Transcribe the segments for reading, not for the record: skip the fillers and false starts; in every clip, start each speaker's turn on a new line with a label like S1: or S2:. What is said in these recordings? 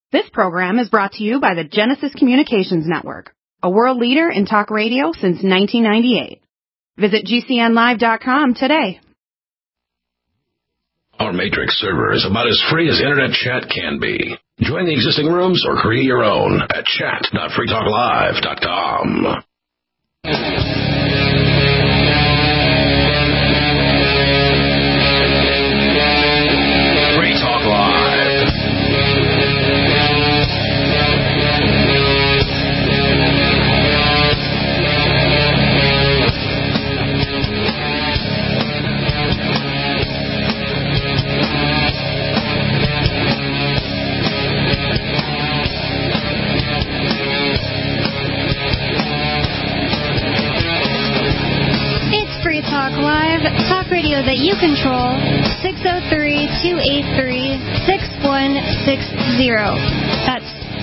S1: This program is brought to you by the Genesis Communications Network, a world leader in talk radio since 1998. Visit GCNlive.com today.
S2: Our Matrix server is about as free as internet chat can be. Join the existing rooms or create your own at chat.freetalklive.com. Free Talk Live.
S3: Talk Live, talk radio that you control, 603-283-6160. That's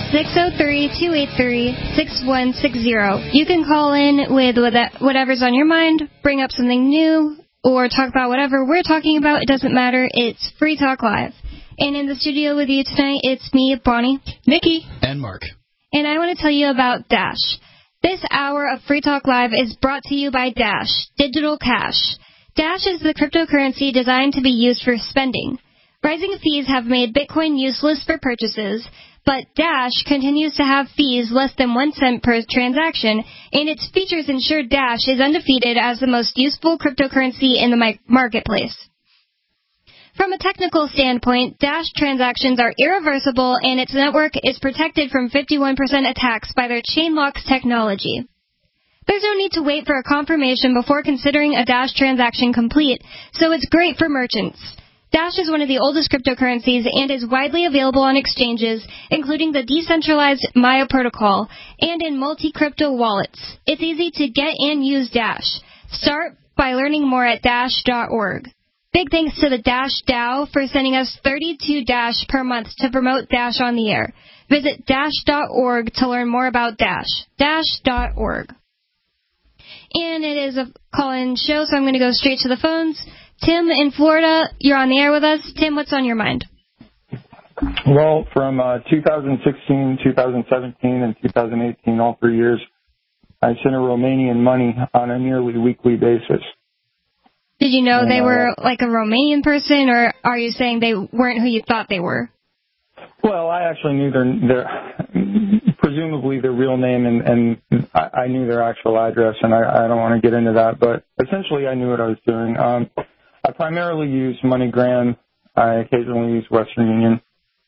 S3: 603-283-6160. You can call in with whatever's on your mind, bring up something new, or talk about whatever we're talking about. It doesn't matter. It's Free Talk Live. And in the studio with you tonight, it's me, Bonnie,
S4: Nikki, and Mark.
S3: And I want to tell you about Dash. This hour of Free Talk Live is brought to you by Dash, Digital Cash. Dash is the cryptocurrency designed to be used for spending. Rising fees have made Bitcoin useless for purchases, but Dash continues to have fees less than 1 cent per transaction, and its features ensure Dash is undefeated as the most useful cryptocurrency in the marketplace. From a technical standpoint, Dash transactions are irreversible, and its network is protected from 51% attacks by their Chainlocks technology. There's no need to wait for a confirmation before considering a Dash transaction complete, so it's great for merchants. Dash is one of the oldest cryptocurrencies and is widely available on exchanges, including the decentralized Maya protocol, and in multi-crypto wallets. It's easy to get and use Dash. Start by learning more at Dash.org. Big thanks to the Dash DAO for sending us 32 Dash per month to promote Dash on the air. Visit Dash.org to learn more about Dash. Dash.org. And it is a call-in show, so I'm going to go straight to the phones. Tim in Florida, you're on the air with us. Tim, what's on your mind?
S5: Well, from 2016, 2017, and 2018, all 3 years, I sent a Romanian money on a nearly weekly basis.
S3: Did you know they were like a Romanian person, or are you saying they weren't who you thought they were?
S5: Well, I actually knew their presumably their real name, and I knew their actual address, and I don't want to get into that, but essentially I knew what I was doing. I primarily use MoneyGram. I occasionally use Western Union.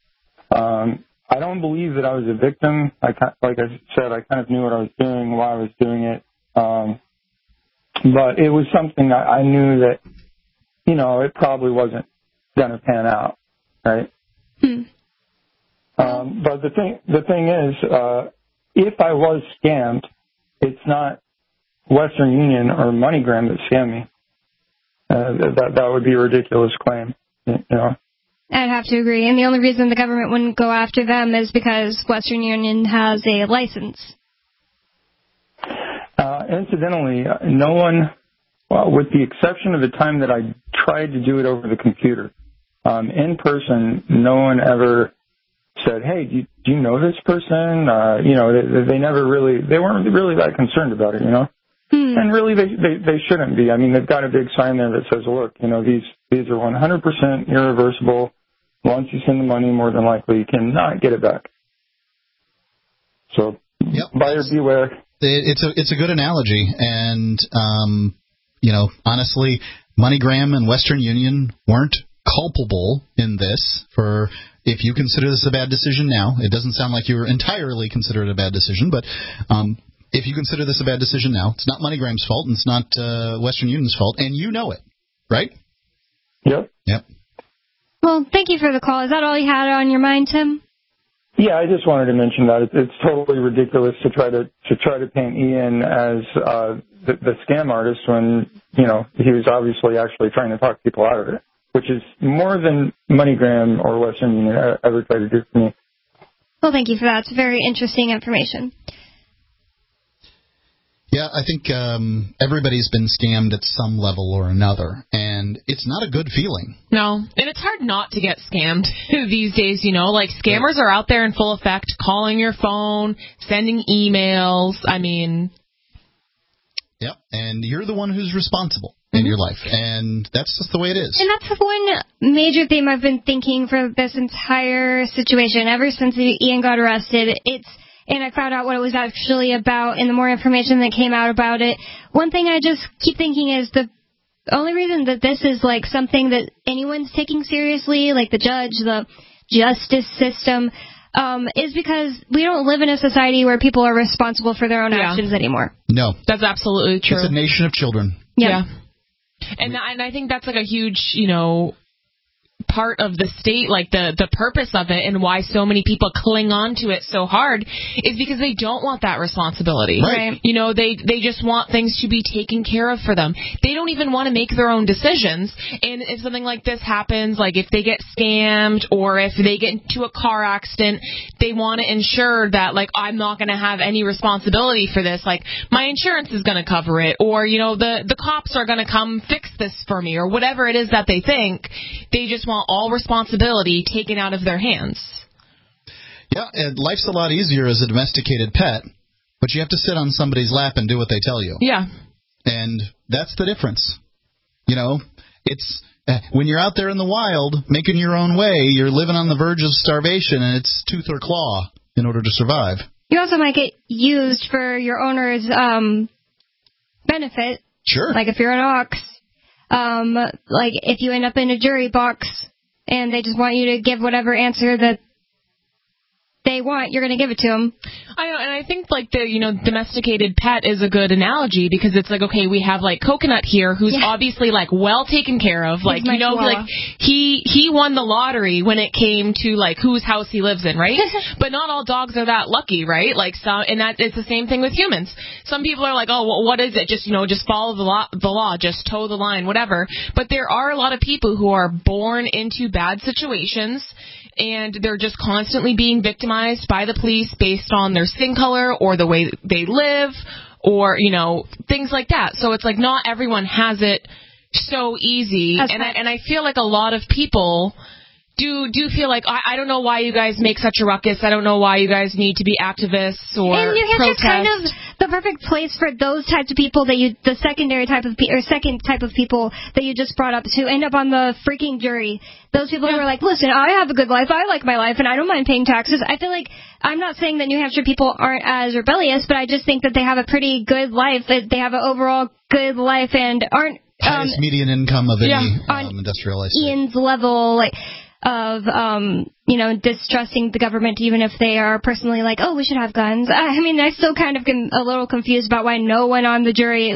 S5: I don't believe that I was a victim. Like I said, I kind of knew what I was doing, why I was doing it. But it was something I knew that, it probably wasn't going to pan out, right? But the thing is, if I was scammed, it's not Western Union or MoneyGram that scammed me. That would be a ridiculous claim,
S3: I'd have to agree. And the only reason the government wouldn't go after them is because Western Union has a license.
S5: Incidentally, no one, with the exception of the time that I tried to do it over the computer, in person, no one ever said, hey, do you know this person? They weren't really that concerned about it, And really, they shouldn't be. I mean, they've got a big sign there that says, look, these are 100% irreversible. Once you send the money, more than likely you cannot get it back. So, buyer beware.
S4: It's a good analogy, and honestly, MoneyGram and Western Union weren't culpable in this. For if you consider this a bad decision now, it doesn't sound like you entirely consider it a bad decision, but if you consider this a bad decision now, it's not MoneyGram's fault, and it's not Western Union's fault, and you know it, right?
S5: Yep.
S3: Well, thank you for the call. Is that all you had on your mind, Tim?
S5: Yeah, I just wanted to mention that it's totally ridiculous to try to paint Ian as the scam artist when he was obviously actually trying to talk people out of it, which is more than MoneyGram or Western Union ever tried to do for me.
S3: Well, thank you for that. It's very interesting information.
S4: Yeah, I think everybody's been scammed at some level or another, and it's not a good feeling.
S6: No, and it's hard not to get scammed these days, like scammers are out there in full effect, calling your phone, sending emails,
S4: Yep, and you're the one who's responsible in your life, and that's just the way it is.
S3: And that's one major theme I've been thinking for this entire situation, ever since Ian got arrested. And I found out what it was actually about, and the more information that came out about it. One thing I just keep thinking is the only reason that this is like something that anyone's taking seriously, like the judge, the justice system, is because we don't live in a society where people are responsible for their own actions anymore.
S4: No.
S6: That's absolutely true.
S4: It's a nation of children.
S6: Yeah. And I think that's like a huge, part of the state, like the purpose of it and why so many people cling on to it so hard is because they don't want that responsibility.
S4: Right.
S6: They just want things to be taken care of for them. They don't even want to make their own decisions. And if something like this happens, like if they get scammed or if they get into a car accident, they want to ensure that, like, I'm not going to have any responsibility for this. Like, my insurance is going to cover it, or, the cops are going to come fix this for me, or whatever it is that they think. They just want all responsibility taken out of their hands.
S4: Yeah, and life's a lot easier as a domesticated pet, but you have to sit on somebody's lap and do what they tell you.
S6: Yeah.
S4: And that's the difference. It's when you're out there in the wild, making your own way, you're living on the verge of starvation, and it's tooth or claw in order to survive.
S3: You also might get used for your owner's benefit.
S4: Sure.
S3: Like if you're an ox. Like if you end up in a jury box and they just want you to give whatever answer that they want, you're going to give it to them.
S6: I know, and I think like the domesticated pet is a good analogy because it's like, okay, we have like Coconut here, who's obviously like well taken care of, like like he won the lottery when it came to like whose house he lives in, right? But not all dogs are that lucky, right? Like some, and that it's the same thing with humans. Some people are like, oh, well, what is it? Just just follow the law, just toe the line, whatever. But there are a lot of people who are born into bad situations. And they're just constantly being victimized by the police based on their skin color or the way they live or, things like that. So it's like not everyone has it so easy. And I feel like a lot of people do feel like, I don't know why you guys make such a ruckus. I don't know why you guys need to be activists or
S3: protest. And New Hampshire's kind of the perfect place for those types of people the second type of people that you just brought up to end up on the freaking jury. Those people who are like, listen, I have a good life. I like my life, and I don't mind paying taxes. I feel like I'm not saying that New Hampshire people aren't as rebellious, but I just think that they have a pretty good life. That they have an overall good life and aren't
S4: highest median income of any industrialized state.
S3: Ian's level, of distrusting the government, even if they are personally like, oh, we should have guns. I still kind of am a little confused about why no one on the jury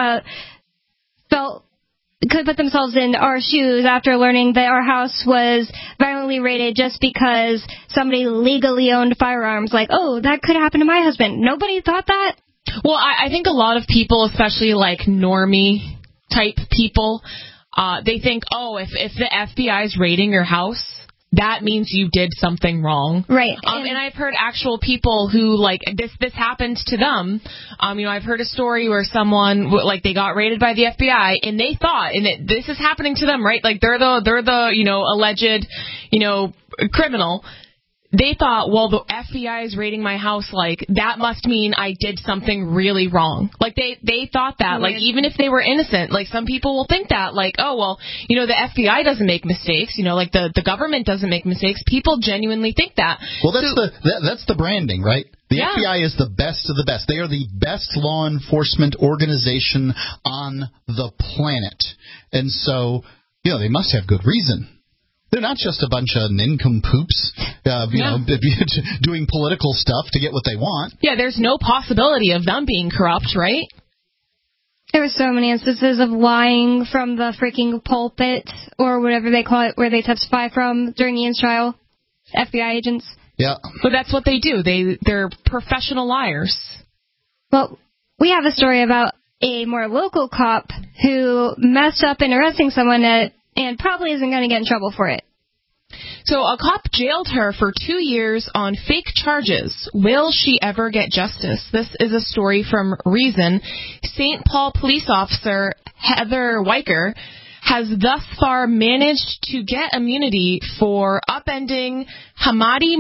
S3: could put themselves in our shoes after learning that our house was violently raided just because somebody legally owned firearms. Like, oh, that could happen to my husband. Nobody thought that?
S6: Well, I think a lot of people, especially like normie type people, they think, oh, if the FBI is raiding your house, that means you did something wrong.
S3: Right.
S6: And I've heard actual people who, like, this happened to them. I've heard a story where someone, like, they got raided by the FBI, and they thought, and this is happening to them, right? Like, they're the alleged, criminal. They thought, well, the FBI is raiding my house, like, that must mean I did something really wrong. Like, they thought that, like, even if they were innocent, like, some people will think that, like, oh, well, the FBI doesn't make mistakes, like, the government doesn't make mistakes. People genuinely think that.
S4: Well, that's the branding, right? The FBI is the best of the best. They are the best law enforcement organization on the planet. And so, they must have good reason. They're not just a bunch of nincompoops, doing political stuff to get what they want. Yeah,
S6: there's no possibility of them being corrupt, right?
S3: There were so many instances of lying from the freaking pulpit, or whatever they call it, where they testify from during Ian's trial. FBI agents.
S4: Yeah.
S6: But that's what they do. They're professional liars.
S3: Well, we have a story about a more local cop who messed up in arresting someone and probably isn't going to get in trouble for it.
S6: So a cop jailed her for 2 years on fake charges. Will she ever get justice? This is a story from Reason. St. Paul police officer Heather Weicker has thus far managed to get immunity for upending Hamadi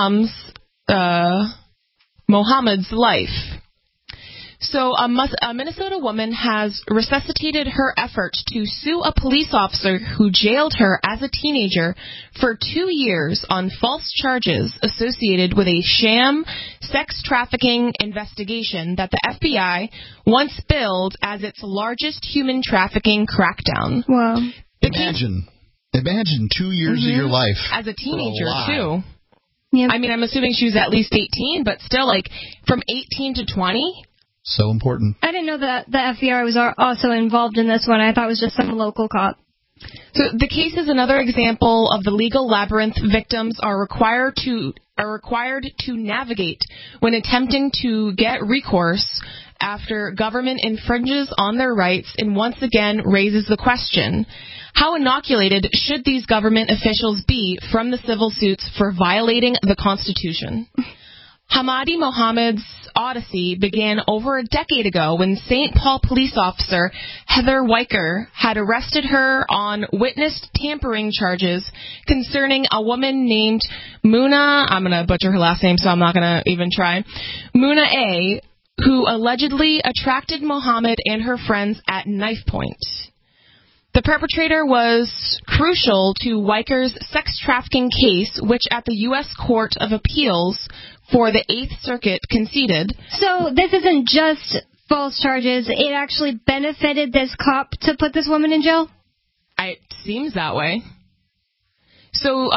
S6: Mohammed's life. So a Minnesota woman has resuscitated her efforts to sue a police officer who jailed her as a teenager for 2 years on false charges associated with a sham sex trafficking investigation that the FBI once billed as its largest human trafficking crackdown.
S3: Wow.
S4: Imagine 2 years of your life.
S6: As a teenager, too.
S3: Yep.
S6: I mean, I'm assuming she was at least 18, but still, like, from 18 to 20?
S4: So important.
S3: I didn't know that the FBI was also involved in this one. I thought it was just some local cop.
S6: So the case is another example of the legal labyrinth victims are required to navigate when attempting to get recourse after government infringes on their rights and once again raises the question, how inoculated should these government officials be from the civil suits for violating the Constitution? Hamadi Mohammed's odyssey began over a decade ago when St. Paul police officer Heather Weicker had arrested her on witness tampering charges concerning a woman named Muna, I'm going to butcher her last name so I'm not going to even try, Muna A., who allegedly attracted Mohammed and her friends at knife point. The perpetrator was crucial to Weicker's sex trafficking case, which at the U.S. Court of Appeals for the 8th Circuit conceded.
S3: So this isn't just false charges. It actually benefited this cop to put this woman in jail?
S6: It seems that way. So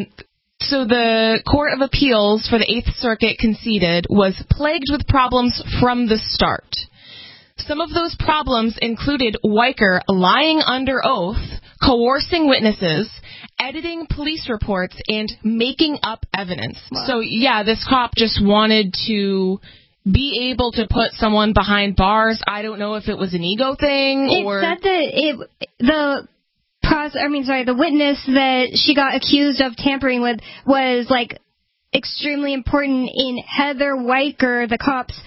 S6: the Court of Appeals for the 8th Circuit conceded was plagued with problems from the start. Some of those problems included Weicker lying under oath, coercing witnesses, editing police reports, and making up evidence. Wow. So, yeah, this cop just wanted to be able to put someone behind bars. I don't know if it was an ego thing or...
S3: It said that the witness that she got accused of tampering with was, like, extremely important in Heather Weicker, the cop's...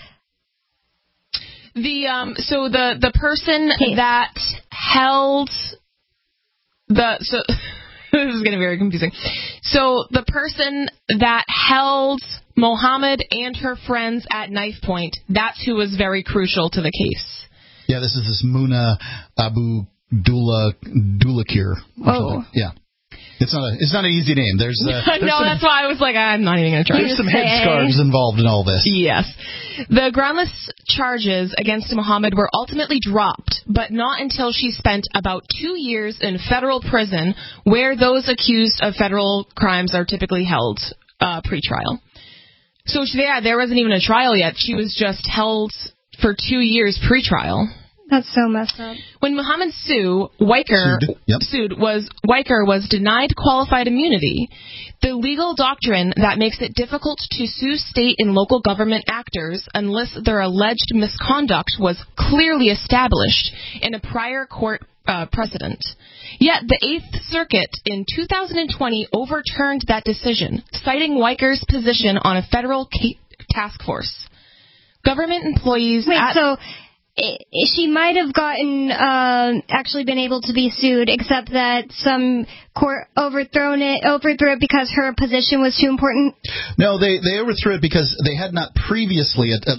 S6: The person that held this is going to be very confusing. So the person that held Mohammed and her friends at knife point, that's who was very crucial to the case.
S4: Yeah, this is this Muna Abu Dulakir.
S3: Oh.
S4: Yeah. It's not an easy name. There's
S6: that's why I was like, I'm not even going to try.
S4: There's some headscarves involved in all this.
S6: Yes. The groundless charges against Mohammed were ultimately dropped, but not until she spent about 2 years in federal prison, where those accused of federal crimes are typically held pre-trial. So there wasn't even a trial yet. She was just held for 2 years pre-trial.
S3: That's so messed up.
S6: When Mohammed Weicker was denied qualified immunity. The legal doctrine that makes it difficult to sue state and local government actors unless their alleged misconduct was clearly established in a prior court precedent. Yet the 8th Circuit in 2020 overturned that decision, citing Weicker's position on a federal task force. Government employees...
S3: So she might have actually been able to be sued, except that some court overthrew it because her position was too important?
S4: No, they overthrew it because they had not previously, there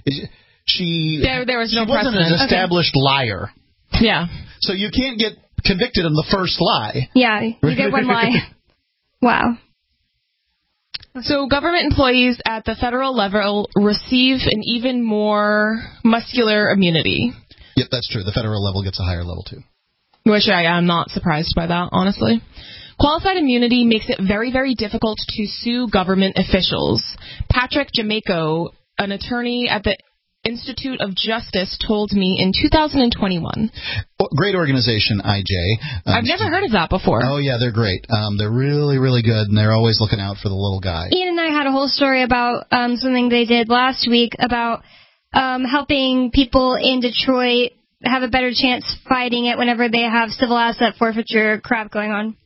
S4: was no precedent. She wasn't an established liar.
S6: Yeah.
S4: So you can't get convicted on the first lie.
S3: Yeah, you get one lie. Wow.
S6: So government employees at the federal level receive an even more muscular immunity.
S4: Yep, that's true. The federal level gets a higher level, too.
S6: Which I'm not surprised by that, honestly. Qualified immunity makes it very, very difficult to sue government officials. Patrick Jamaico, an attorney at the Institute of Justice, told me in 2021.
S4: Great organization, IJ.
S6: I've never heard of that before.
S4: Oh, yeah, they're great. They're really, really good, and they're always looking out for the little guy.
S3: Ian and I had a whole story about something they did last week about helping people in Detroit have a better chance fighting it whenever they have civil asset forfeiture crap going on.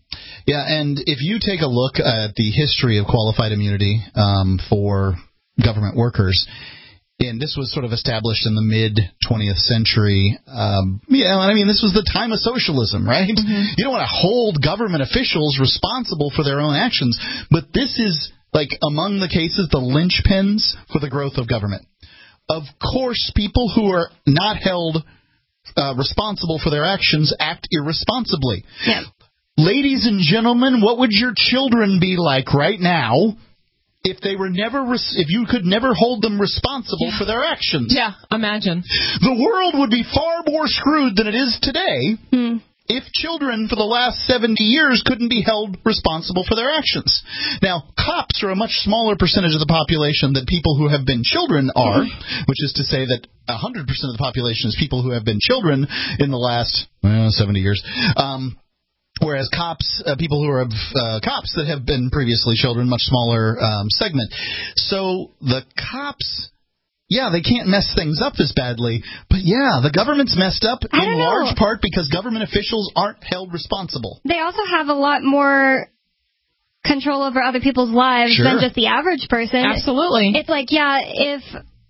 S4: Yeah, and if you take a look at the history of qualified immunity for government workers, and this was sort of established in the mid-20th century. This was the time of socialism, right? Mm-hmm. You don't want to hold government officials responsible for their own actions, but this is, like, among the cases, the linchpins for the growth of government. Of course, people who are not held responsible for their actions act irresponsibly.
S3: Yeah.
S4: Ladies and gentlemen, what would your children be like right now if they were if you could never hold them responsible for their actions?
S6: Yeah, imagine.
S4: The world would be far more screwed than it is today if children for the last 70 years couldn't be held responsible for their actions. Now, cops are a much smaller percentage of the population than people who have been children are, which is to say that 100% of the population is people who have been children in the last 70 years. Whereas cops, people who are cops that have been previously children, much smaller segment. So the cops, they can't mess things up as badly. But, the government's messed up in large part because government officials aren't held responsible.
S3: They also have a lot more control over other people's lives than just the average person.
S6: Absolutely.
S3: It's like, if,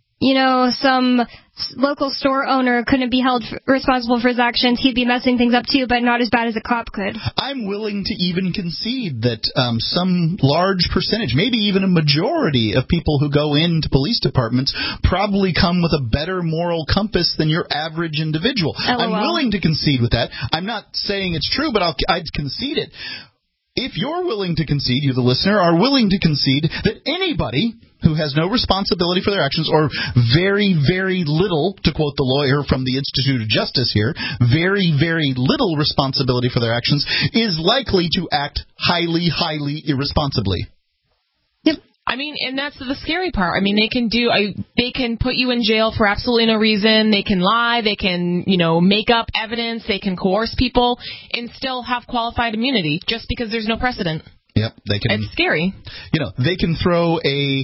S3: some local store owner couldn't be held responsible for his actions, he'd be messing things up too, but not as bad as a cop could.
S4: I'm willing to even concede that some large percentage, maybe even a majority of people who go into police departments probably come with a better moral compass than your average individual.
S3: LOL.
S4: I'm willing to concede with that. I'm not saying it's true, but I'd concede it. If you're willing to concede, you the listener, are willing to concede that anybody who has no responsibility for their actions, or very, very little, to quote the lawyer from the Institute of Justice here, very, very little responsibility for their actions, is likely to act highly, highly irresponsibly.
S6: Yep. And that's the scary part. They can put you in jail for absolutely no reason. They can lie. They can, make up evidence. They can coerce people and still have qualified immunity just because there's no precedent.
S4: Yep, they can.
S6: It's scary.
S4: They can throw a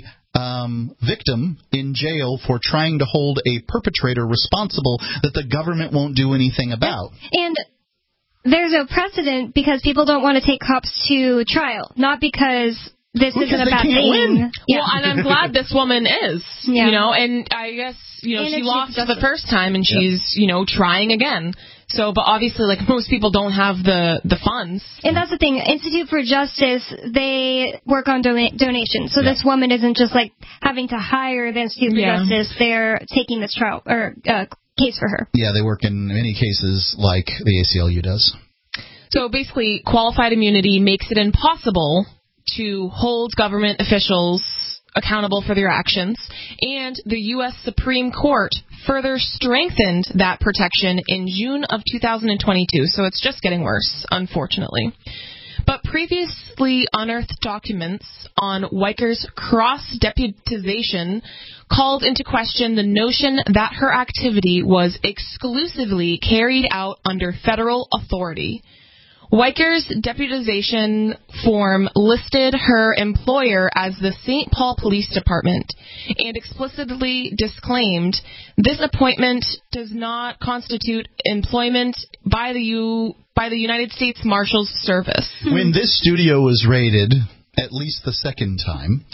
S4: victim in jail for trying to hold a perpetrator responsible that the government won't do anything about.
S3: And there's no precedent because people don't want to take cops to trial, not because this isn't a bad thing.
S6: Yeah. Well, and I'm glad this woman is, and I guess, she lost the first time and she's, trying again. So, but obviously, most people don't have the funds.
S3: And that's the thing. Institute for Justice, they work on donations. So this woman isn't just having to hire the Institute for Justice. They're taking this trial or case for her.
S4: Yeah, they work in many cases like the ACLU does.
S6: So basically, qualified immunity makes it impossible to hold government officials accountable for their actions, and the U.S. Supreme Court further strengthened that protection in June of 2022, so it's just getting worse, unfortunately. But previously unearthed documents on Weiker's cross-deputization called into question the notion that her activity was exclusively carried out under federal authority. Weiker's deputization form listed her employer as the St. Paul Police Department and explicitly disclaimed this appointment does not constitute employment by the United States Marshals Service.
S4: When this studio was raided, at least the second time,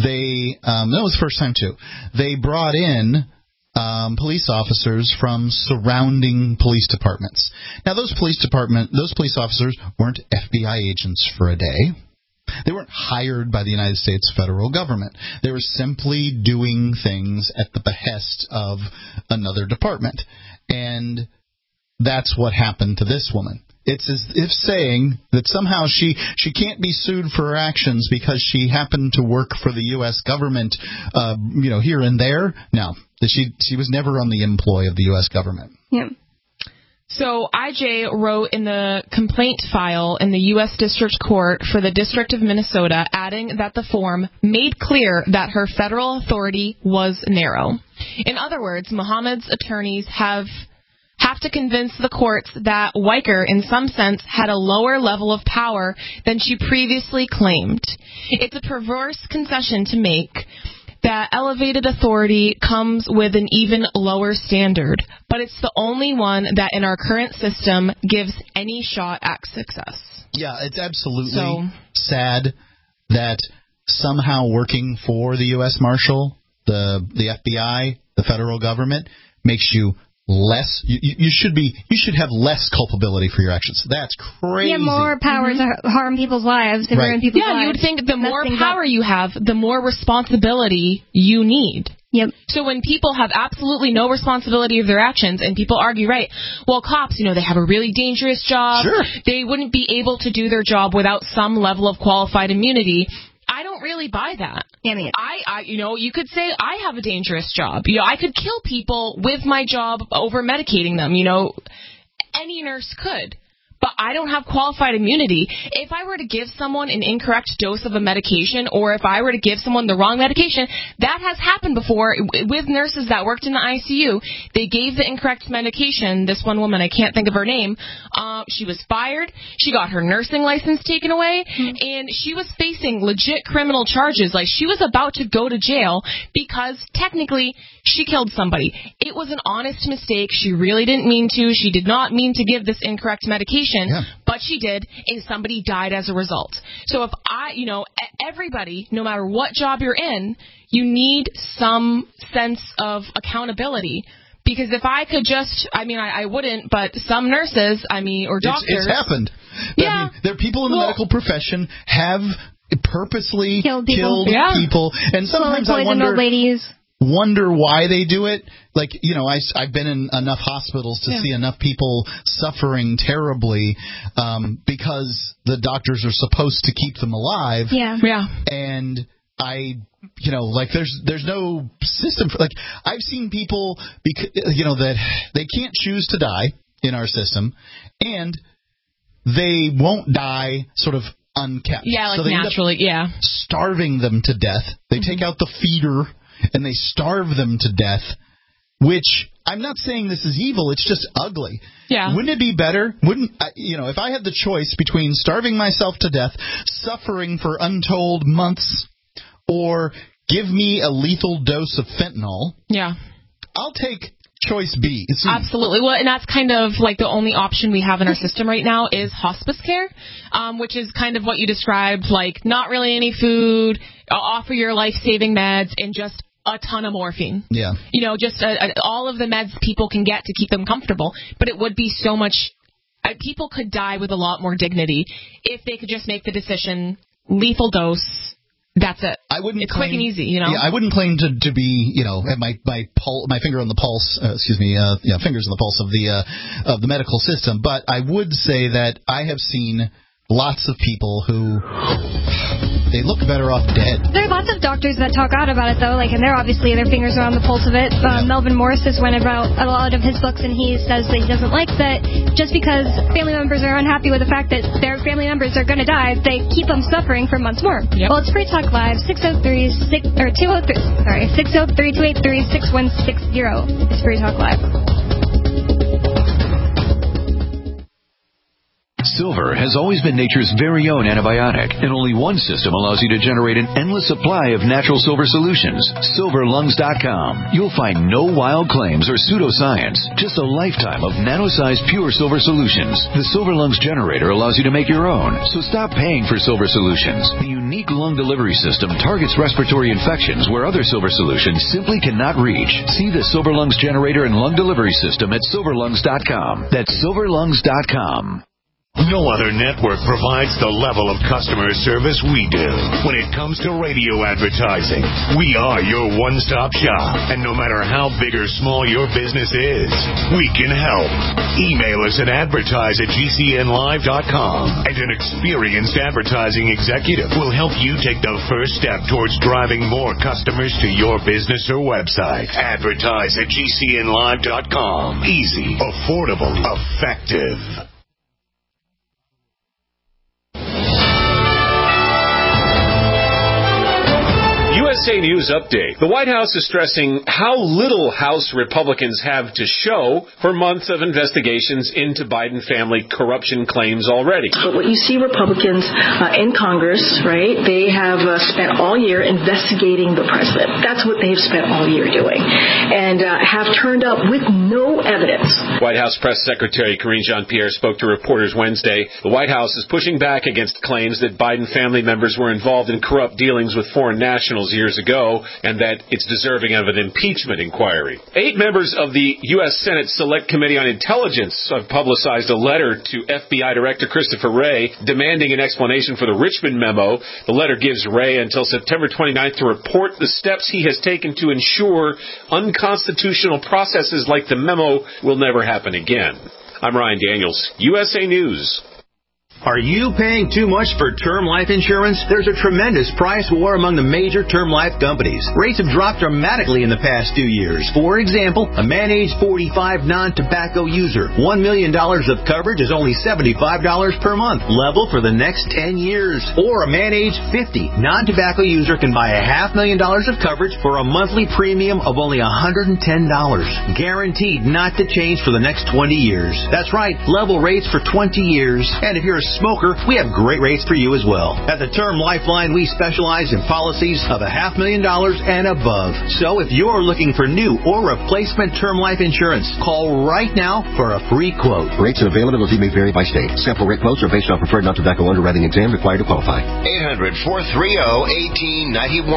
S4: that was the first time too, they brought in police officers from surrounding police departments. Now, those police officers weren't FBI agents for a day. They weren't hired by the United States federal government. They were simply doing things at the behest of another department. And that's what happened to this woman. It's as if saying that somehow she can't be sued for her actions because she happened to work for the U.S. government, here and there. No, she was never on the employ of the U.S. government.
S3: Yeah.
S6: So IJ wrote in the complaint file in the U.S. District Court for the District of Minnesota, adding that the form made clear that her federal authority was narrow. In other words, Muhammad's attorneys have to convince the courts that Weiker, in some sense, had a lower level of power than she previously claimed. It's a perverse concession to make that elevated authority comes with an even lower standard, but it's the only one that in our current system gives any shot at success.
S4: Yeah, it's absolutely sad that somehow working for the U.S. Marshal, the FBI, the federal government, makes you less. You should have less culpability for your actions. That's crazy.
S3: You have more power to harm people's lives and ruin people's lives.
S6: Yeah, you would think the more power you have, the more responsibility you need.
S3: Yep.
S6: So when people have absolutely no responsibility of their actions, and people argue, right, well, cops, they have a really dangerous job.
S4: Sure.
S6: They wouldn't be able to do their job without some level of qualified immunity. I don't really buy that.
S3: Yeah, me.
S6: You could say I have a dangerous job. I could kill people with my job over medicating them. Any nurse could. But I don't have qualified immunity. If I were to give someone an incorrect dose of a medication, or if I were to give someone the wrong medication, that has happened before with nurses that worked in the ICU. They gave the incorrect medication. This one woman, I can't think of her name, she was fired. She got her nursing license taken away, and she was facing legit criminal charges. Like, she was about to go to jail because technically she killed somebody. It was an honest mistake. She really didn't mean to. She did not mean to give this incorrect medication. But she did, and somebody died as a result. So if everybody, no matter what job you're in, you need some sense of accountability. Because if I could just, I wouldn't, but some nurses, or doctors.
S4: It's happened.
S6: Yeah.
S4: There are people in the medical profession have purposely killed people. And sometimes I wonder why they do it. Like, I've been in enough hospitals to see enough people suffering terribly because the doctors are supposed to keep them alive.
S3: Yeah.
S4: And there's no system for, I've seen people, that they can't choose to die in our system, and they won't die sort of unkept.
S6: Yeah,
S4: so they
S6: naturally,
S4: end up starving them to death. They take out the feeder and they starve them to death, which I'm not saying this is evil, it's just ugly.
S6: Yeah.
S4: Wouldn't it be better? If I had the choice between starving myself to death, suffering for untold months, or give me a lethal dose of fentanyl, I'll take choice B.
S6: Absolutely. Well, and that's kind of like the only option we have in our system right now is hospice care, which is kind of what you described, like not really any food, offer your life-saving meds, and just a ton of morphine.
S4: Yeah.
S6: Just all of the meds people can get to keep them comfortable. But it would be so much... people could die with a lot more dignity if they could just make the decision, lethal dose, that's it. It's quick and easy,
S4: Yeah, I wouldn't claim to be, at my finger on the pulse, fingers on the pulse of the medical system, but I would say that I have seen lots of people who they look better off dead.
S3: There are lots of doctors that talk out about it, though, and they're obviously their fingers are on the pulse of it. Melvin Morris has written about a lot of his books, and he says that he doesn't like that just because family members are unhappy with the fact that their family members are going to die, they keep them suffering for months more.
S6: Yep.
S3: Well, it's Free Talk Live, 603-283-6160. It's Free Talk Live.
S7: Silver has always been nature's very own antibiotic, and only one system allows you to generate an endless supply of natural silver solutions. SilverLungs.com. You'll find no wild claims or pseudoscience, just a lifetime of nano-sized pure silver solutions. The Silver Lungs generator allows you to make your own, so stop paying for silver solutions. The unique lung delivery system targets respiratory infections where other silver solutions simply cannot reach. See the Silver Lungs generator and lung delivery system at SilverLungs.com. That's SilverLungs.com.
S8: No other network provides the level of customer service we do. When it comes to radio advertising, we are your one-stop shop. And no matter how big or small your business is, we can help. Email us at advertise@gcnlive.com, and an experienced advertising executive will help you take the first step towards driving more customers to your business or website. Advertise@gcnlive.com. Easy, affordable, effective.
S9: USA News Update. The White House is stressing how little House Republicans have to show for months of investigations into Biden family corruption claims already.
S10: But what you see Republicans in Congress, right, they have spent all year investigating the president. That's what they've spent all year doing, and have turned up with no evidence.
S9: White House Press Secretary Karine Jean-Pierre spoke to reporters Wednesday. The White House is pushing back against claims that Biden family members were involved in corrupt dealings with foreign nationals years ago, and that it's deserving of an impeachment inquiry. 8 members of the U.S. Senate Select Committee on Intelligence have publicized a letter to FBI Director Christopher Wray demanding an explanation for the Richmond memo. The letter gives Wray until September 29th to report the steps he has taken to ensure unconstitutional processes like the memo will never happen again. I'm Ryan Daniels, USA News.
S11: Are you paying too much for term life insurance? There's a tremendous price war among the major term life companies. Rates have dropped dramatically in the past 2 years. For example, a man age 45 non-tobacco user, $1 million of coverage is only $75 per month, level for the next 10 years. Or a man age 50 non-tobacco user can buy $500,000 of coverage for a monthly premium of only $110, guaranteed not to change for the next 20 years. That's right, level rates for 20 years. And if you're a smoker, we have great rates for you as well. At the Term Lifeline, we specialize in policies of $500,000 and above. So if you're looking for new or replacement term life insurance, call right now for a free quote.
S12: Rates and availability may vary by state. Sample rate quotes are based on preferred non-tobacco underwriting exam required to qualify.
S13: 800-430-1891.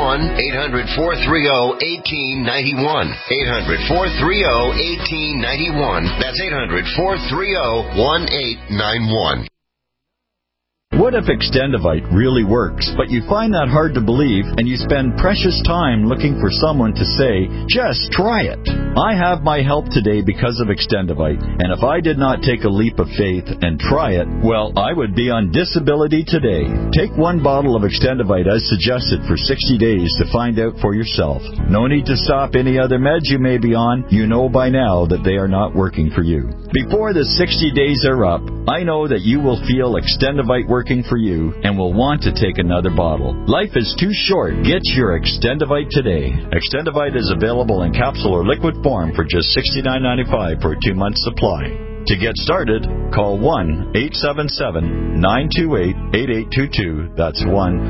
S13: 800-430-1891. 800-430-1891. That's 800-430-1891.
S14: What if Extendivite really works, but you find that hard to believe and you spend precious time looking for someone to say, just try it? I have my help today because of Extendivite, and if I did not take a leap of faith and try it, well, I would be on disability today. Take 1 bottle of Extendivite as suggested for 60 days to find out for yourself. No need to stop any other meds you may be on. You know by now that they are not working for you. Before the 60 days are up, I know that you will feel Extendivite working for you and will want to take another bottle. Life is too short. Get your Extendivite today. Extendivite is available in capsule or liquid form for just $69.95 for a 2-month supply. To get started, call 1-877-928-8822. That's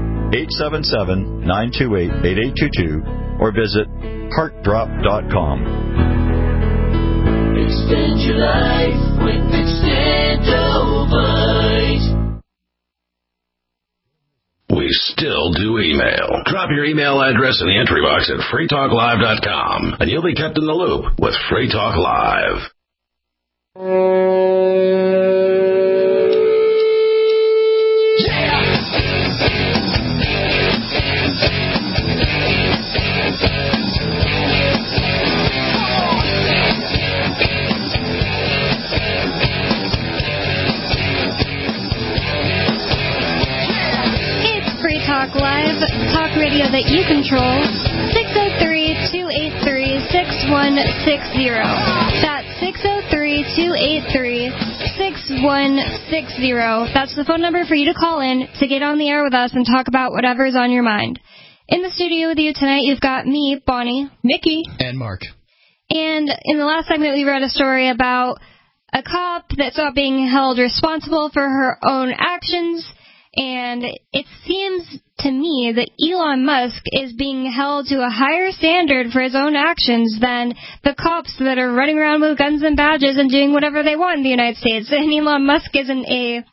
S14: 1-877-928-8822 or visit heartdrop.com.
S15: Extend your life with Extendivite.
S2: We still do email. Drop your email address in the entry box at freetalklive.com, and you'll be kept in the loop with Free Talk Live.
S3: Talk Live, talk radio that you control. 603-283-6160. That's 603-283-6160. That's the phone number for you to call in to get on the air with us and talk about whatever's on your mind. In the studio with you tonight, you've got me, Bonnie,
S6: Nikki,
S4: and Mark.
S3: And in the last segment, we read a story about a cop that's not being held responsible for her own actions. And it seems to me that Elon Musk is being held to a higher standard for his own actions than the cops that are running around with guns and badges and doing whatever they want in the United States. And Elon Musk isn't a,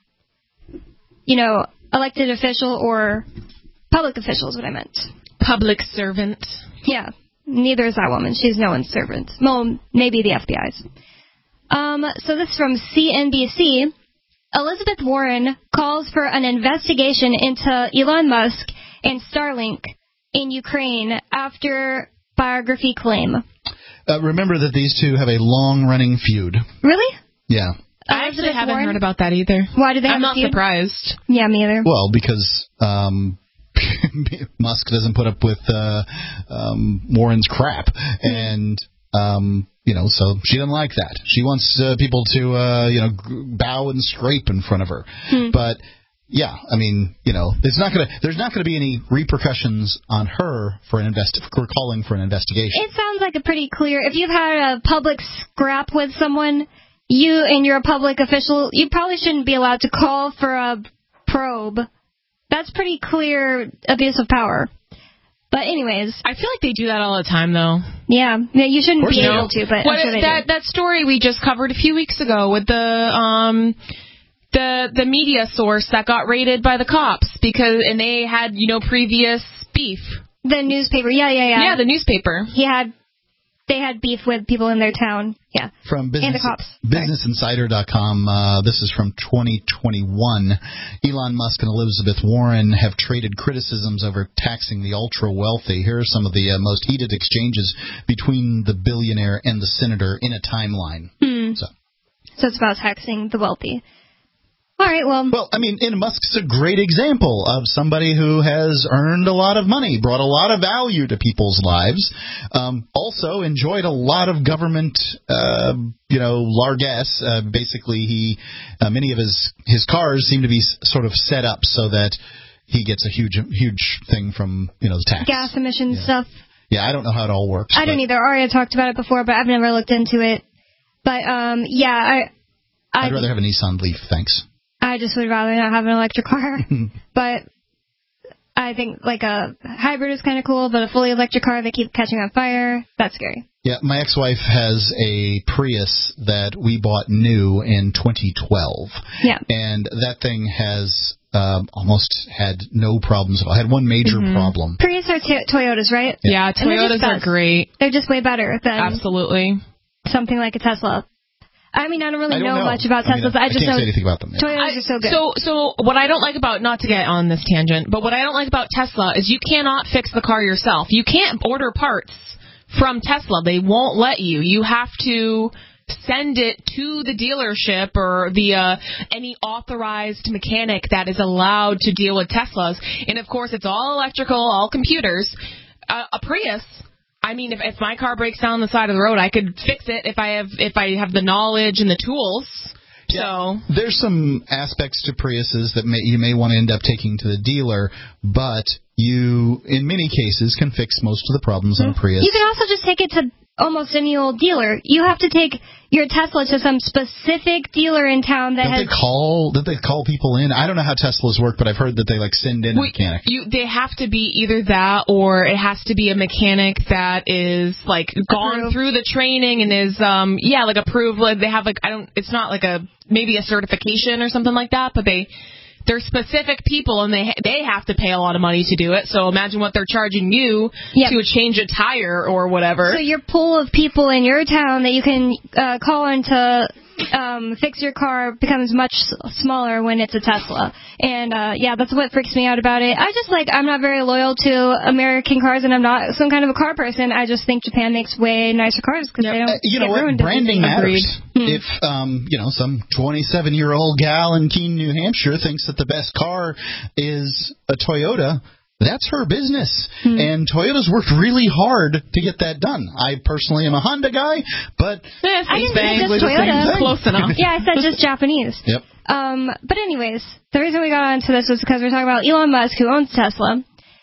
S3: elected official or public official is what I meant.
S6: Public servant.
S3: Yeah, neither is that woman. She's no one's servant. Well, maybe the FBI's. So this is from CNBC. Elizabeth Warren calls for an investigation into Elon Musk and Starlink in Ukraine after biography claim.
S4: Remember that these two have a long-running feud.
S3: Really?
S4: Yeah.
S6: I actually haven't heard about that either.
S3: Why do they have
S6: I'm
S3: a
S6: not
S3: feud?
S6: surprised.
S3: Yeah, me either.
S4: Well, because Musk doesn't put up with Warren's crap, and so she doesn't like that. She wants people to bow and scrape in front of her. But yeah, I mean, there's not gonna be any repercussions on her for calling for an investigation.
S3: It sounds like a pretty clear. If you've had a public scrap with someone, you're a public official, you probably shouldn't be allowed to call for a probe. That's pretty clear abuse of power. But anyways,
S6: I feel like they do that all the time, though.
S3: Yeah, you shouldn't be able to, but I'm sure they do.
S6: That story we just covered a few weeks ago with the media source that got raided by the cops and they had previous beef.
S3: The newspaper, yeah.
S6: Yeah, the newspaper.
S3: They had beef with people in their town, yeah.
S4: From
S3: and the cops.
S4: BusinessInsider.com, this is from 2021. Elon Musk and Elizabeth Warren have traded criticisms over taxing the ultra-wealthy. Here are some of the most heated exchanges between the billionaire and the senator in a timeline.
S3: So it's about taxing the wealthy. All right,
S4: well, I mean, Elon Musk's a great example of somebody who has earned a lot of money, brought a lot of value to people's lives, also enjoyed a lot of government, largesse. Basically, many of his cars seem to be sort of set up so that he gets a huge thing from, the tax.
S3: Gas emissions stuff.
S4: Yeah, I don't know how it all works.
S3: I don't either. Aria talked about it before, but I've never looked into it. But, I'd
S4: rather have a Nissan Leaf, thanks.
S3: I just would rather not have an electric car. But I think like a hybrid is kind of cool, but a fully electric car that keeps catching on fire, that's scary.
S4: Yeah, my ex-wife has a Prius that we bought new in 2012.
S3: Yeah.
S4: And that thing has almost had no problems at all. Had one major problem.
S3: Prius are Toyotas, right?
S6: Yeah, Toyotas are great.
S3: They're just way better than
S6: absolutely
S3: something like a Tesla. I mean, I don't really know much about Teslas. I just
S4: can't
S3: know
S4: say anything about them.
S3: Toyotas are so good.
S6: So what I don't like about, not to get on this tangent, but what I don't like about Tesla is you cannot fix the car yourself. You can't order parts from Tesla. They won't let you. You have to send it to the dealership or any authorized mechanic that is allowed to deal with Teslas. And, of course, it's all electrical, all computers. A Prius... I mean, if my car breaks down on the side of the road, I could fix it if I have the knowledge and the tools.
S4: Yeah, so there's some aspects to Priuses that you may want to end up taking to the dealer, but you, in many cases, can fix most of the problems on a Prius.
S3: You can also just take it to almost any old dealer. You have to take your Tesla to some specific dealer in town that
S4: Don't they call people in? I don't know how Teslas work, but I've heard that they send in a mechanic.
S6: They have to be either that or it has to be a mechanic that is gone through the training and is approved. They have it's not maybe a certification or something like that, but they're specific people, and they have to pay a lot of money to do it. So imagine what they're charging you to change a tire or whatever.
S3: So your pool of people in your town that you can call on to fix your car becomes much smaller when it's a Tesla. And, that's what freaks me out about it. I'm not very loyal to American cars, and I'm not some kind of a car person. I just think Japan makes way nicer cars because they don't get ruined.
S4: Branding matters. If, some 27-year-old gal in Keene, New Hampshire thinks that the best car is a Toyota, that's her business. And Toyota's worked really hard to get that done. I personally am a Honda guy, but
S3: I didn't say just Toyota.
S6: Close enough.
S3: Yeah, I said just Japanese.
S4: Yep.
S3: But anyways, the reason we got onto this was because we're talking about Elon Musk, who owns Tesla.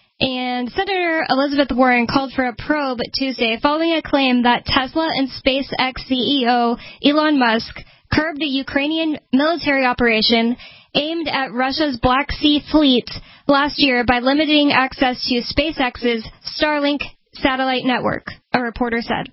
S3: And Senator Elizabeth Warren called for a probe Tuesday following a claim that Tesla and SpaceX CEO Elon Musk curbed a Ukrainian military operation aimed at Russia's Black Sea fleet last year by limiting access to SpaceX's Starlink satellite network, a reporter said.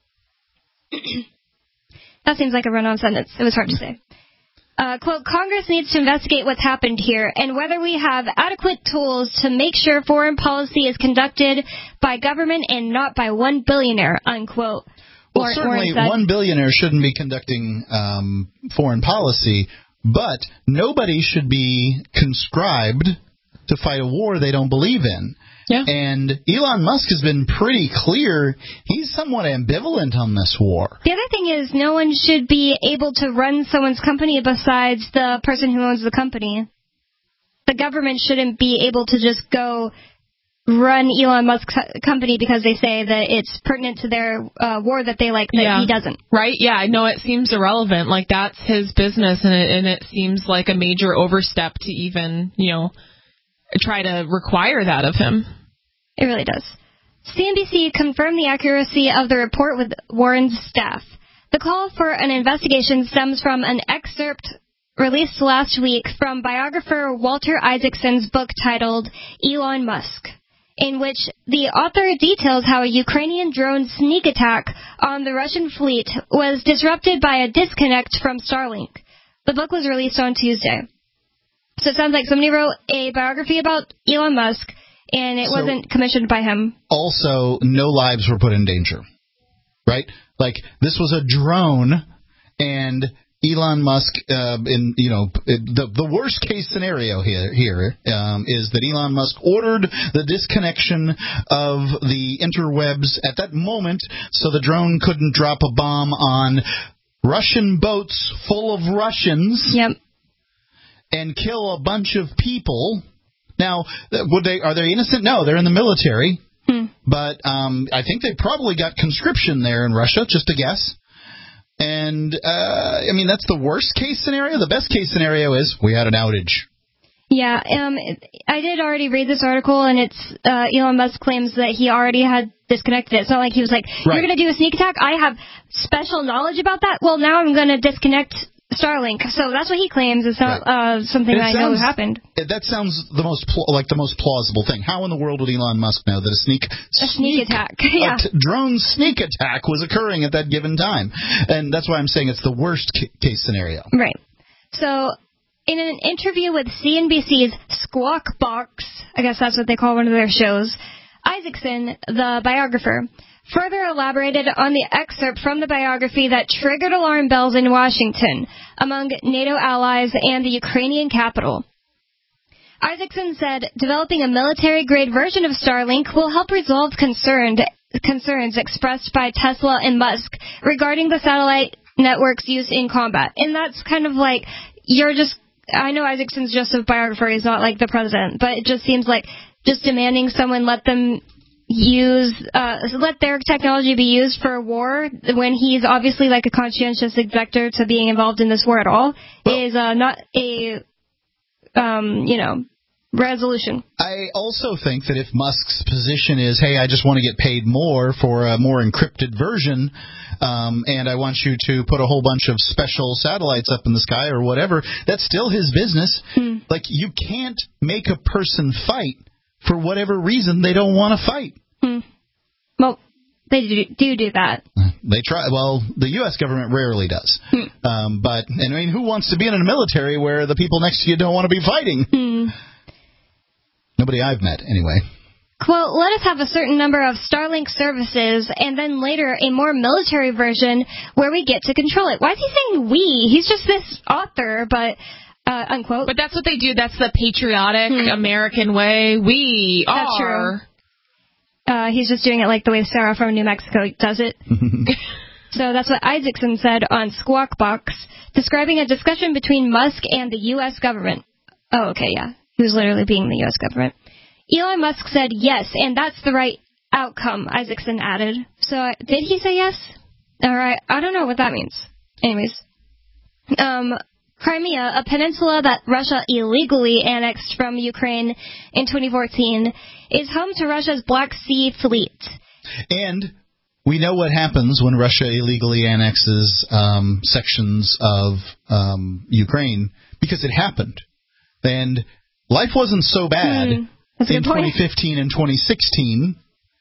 S3: That seems like a run-on sentence. It was hard to say. Quote, Congress needs to investigate what's happened here and whether we have adequate tools to make sure foreign policy is conducted by government and not by one billionaire, unquote.
S4: Well, certainly one billionaire shouldn't be conducting foreign policy, but nobody should be conscribed to fight a war they don't believe in.
S6: Yeah.
S4: And Elon Musk has been pretty clear. He's somewhat ambivalent on this war.
S3: The other thing is no one should be able to run someone's company besides the person who owns the company. The government shouldn't be able to just go run Elon Musk's company because they say that it's pertinent to their war that they like, that he doesn't.
S6: Right? Yeah, I know it seems irrelevant. Like, that's his business, and it seems like a major overstep to even, try to require that of him.
S3: It really does. CNBC confirmed the accuracy of the report with Warren's staff. The call for an investigation stems from an excerpt released last week from biographer Walter Isaacson's book titled Elon Musk, in which the author details how a Ukrainian drone sneak attack on the Russian fleet was disrupted by a disconnect from Starlink. The book was released on Tuesday. So it sounds like somebody wrote a biography about Elon Musk, and it wasn't commissioned by him. Also,
S4: no lives were put in danger, right? Like, this was a drone, and Elon Musk, the worst case scenario here is that Elon Musk ordered the disconnection of the interwebs at that moment so the drone couldn't drop a bomb on Russian boats full of Russians and kill a bunch of people. Now, are they innocent? No, they're in the military. But I think they probably got conscription there in Russia, just a guess. And, that's the worst case scenario. The best case scenario is we had an outage.
S3: Yeah, I did already read this article, and it's Elon Musk claims that he already had disconnected it. It's not like he was like, you're going to do a sneak attack? I have special knowledge about that? Well, now I'm going to disconnect Starlink. So that's what he claims. It's not something I know happened.
S4: That sounds the most plausible thing. How in the world would Elon Musk know that a sneak
S3: attack,
S4: drone sneak attack was occurring at that given time? And that's why I'm saying it's the worst case scenario.
S3: Right. So, in an interview with CNBC's Squawk Box, I guess that's what they call one of their shows, Isaacson, the biographer, further elaborated on the excerpt from the biography that triggered alarm bells in Washington among NATO allies and the Ukrainian capital. Isaacson said, developing a military-grade version of Starlink will help resolve concerns expressed by Tesla and Musk regarding the satellite network's use in combat. And that's kind of like, I know Isaacson's just a biographer, he's not like the president, but it just seems like just demanding someone let their technology be used for a war when he's obviously like a conscientious objector to being involved in this war at all is not a resolution.
S4: I also think that if Musk's position is, hey, I just want to get paid more for a more encrypted version, and I want you to put a whole bunch of special satellites up in the sky or whatever, that's still his business. Like, you can't make a person fight for whatever reason they don't want to fight.
S3: Well, they do that.
S4: They try. Well, the U.S. government rarely does. But who wants to be in a military where the people next to you don't want to be fighting? Nobody I've met, anyway.
S3: Quote, let us have a certain number of Starlink services, and then later a more military version where we get to control it. Why is he saying we? He's just this author, but... unquote.
S6: But that's what they do. That's the patriotic American way. We are.
S3: That's true. He's just doing it like the way Sarah from New Mexico does it. So that's what Isaacson said on Squawk Box, describing a discussion between Musk and the U.S. government. Oh, okay, yeah. He was literally being the U.S. government. Elon Musk said yes, and that's the right outcome, Isaacson added. So did he say yes? All right. I don't know what that means. Anyways. Crimea, a peninsula that Russia illegally annexed from Ukraine in 2014, is home to Russia's Black Sea Fleet.
S4: And we know what happens when Russia illegally annexes sections of Ukraine, because it happened. And life wasn't so bad in 2015 and 2016.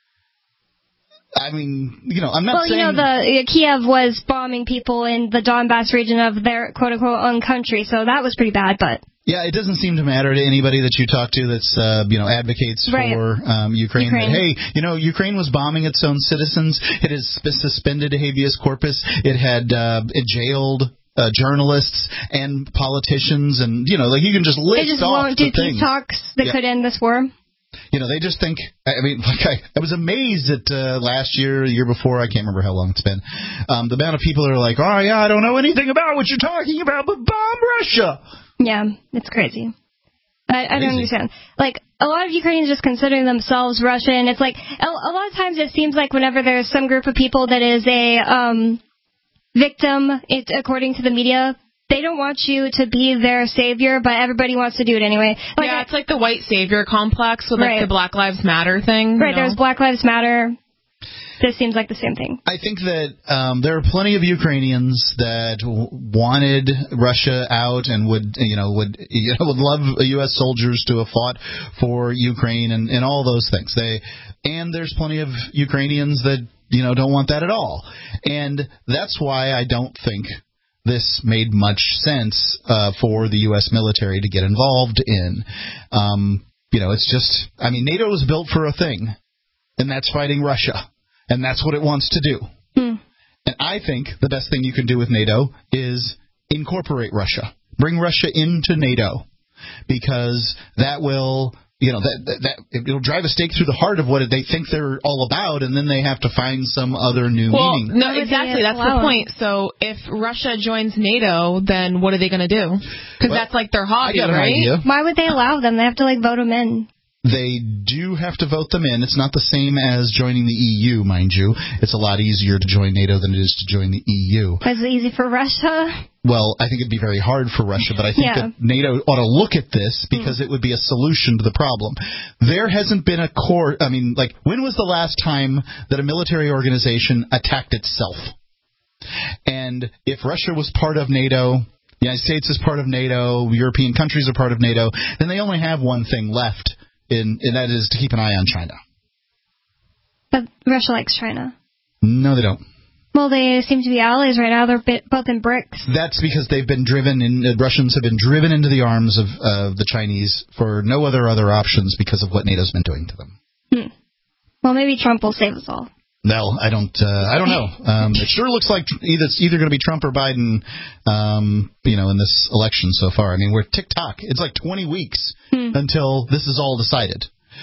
S4: I mean, I'm not saying...
S3: Kiev was bombing people in the Donbass region of their quote-unquote own country, so that was pretty bad, but...
S4: Yeah, it doesn't seem to matter to anybody that you talk to that's, advocates for Ukraine. That, hey, Ukraine was bombing its own citizens. It has suspended habeas corpus. It had jailed journalists and politicians, and, you can just list off the things.
S3: They just won't do peace talks that could end this war?
S4: They just think, I was amazed at last year, the year before, I can't remember how long it's been, the amount of people that are like, oh, yeah, I don't know anything about what you're talking about, but bomb Russia.
S3: Yeah, it's crazy. I don't understand. Like, a lot of Ukrainians just consider themselves Russian. It's like, a lot of times it seems like whenever there's some group of people that is a victim, according to the media, they don't want you to be their savior, but everybody wants to do it anyway. Like,
S6: it's like the white savior complex with like the Black Lives Matter thing.
S3: Right, there's Black Lives Matter. This seems like the same thing.
S4: I think that there are plenty of Ukrainians that wanted Russia out and would love U.S. soldiers to have fought for Ukraine and all those things. And there's plenty of Ukrainians that don't want that at all. And that's why I don't think this made much sense for the U.S. military to get involved in. It's just, NATO was built for a thing, and that's fighting Russia. And that's what it wants to do. And I think the best thing you can do with NATO is incorporate Russia. Bring Russia into NATO. Because that will, it'll drive a stake through the heart of what they think they're all about, and then they have to find some other new meaning.
S6: No, exactly. That's the point. So if Russia joins NATO, then what are they going to do? Because that's like their hobby, right?
S3: Why would they allow them? They have to vote them in.
S4: They do have to vote them in. It's not the same as joining the EU, mind you. It's a lot easier to join NATO than it is to join the EU.
S3: Is it easy for Russia?
S4: Well, I think it'd be very hard for Russia, but I think that NATO ought to look at this because it would be a solution to the problem. There hasn't been when was the last time that a military organization attacked itself? And if Russia was part of NATO, the United States is part of NATO, European countries are part of NATO, then they only have one thing left. And that is to keep an eye on China.
S3: But Russia likes China.
S4: No, they don't.
S3: Well, they seem to be allies right now. They're both in BRICS.
S4: That's because they've been Russians have been driven into the arms of the Chinese for no other options because of what NATO's been doing to them.
S3: Well, maybe Trump will save us all.
S4: Well, I don't know. It sure looks like it's either going to be Trump or Biden, in this election so far. We're tick-tock. It's like 20 weeks until this is all decided.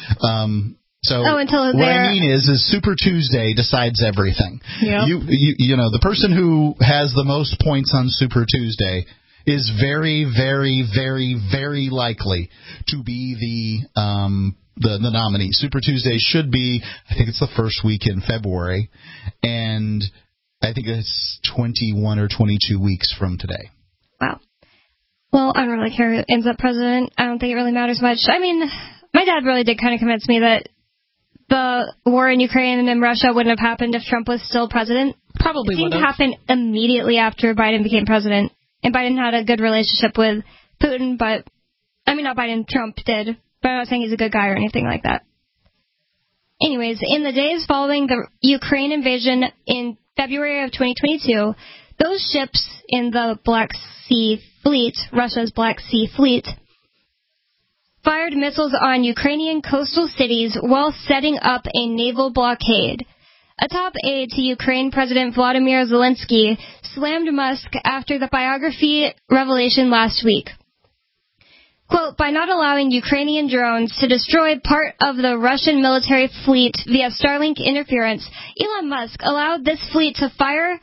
S4: What I mean is Super Tuesday decides everything. Yep. The person who has the most points on Super Tuesday is very, very, very, very likely to be the nominee. Super Tuesday should be, I think it's the first week in February, and I think it's 21 or 22 weeks from today.
S3: Wow. Well, I don't really care who ends up president. I don't think it really matters much. My dad really did kind of convince me that the war in Ukraine and Russia wouldn't have happened if Trump was still president.
S6: Probably would have.
S3: It seemed to happen immediately after Biden became president, and Biden had a good relationship with Putin, not Biden, Trump did. But I'm not saying he's a good guy or anything like that. Anyways, in the days following the Ukraine invasion in February of 2022, those ships in the Black Sea Fleet, Russia's Black Sea Fleet, fired missiles on Ukrainian coastal cities while setting up a naval blockade. A top aide to Ukraine President Volodymyr Zelensky slammed Musk after the biography revelation last week. Quote, by not allowing Ukrainian drones to destroy part of the Russian military fleet via Starlink interference, Elon Musk allowed this fleet to fire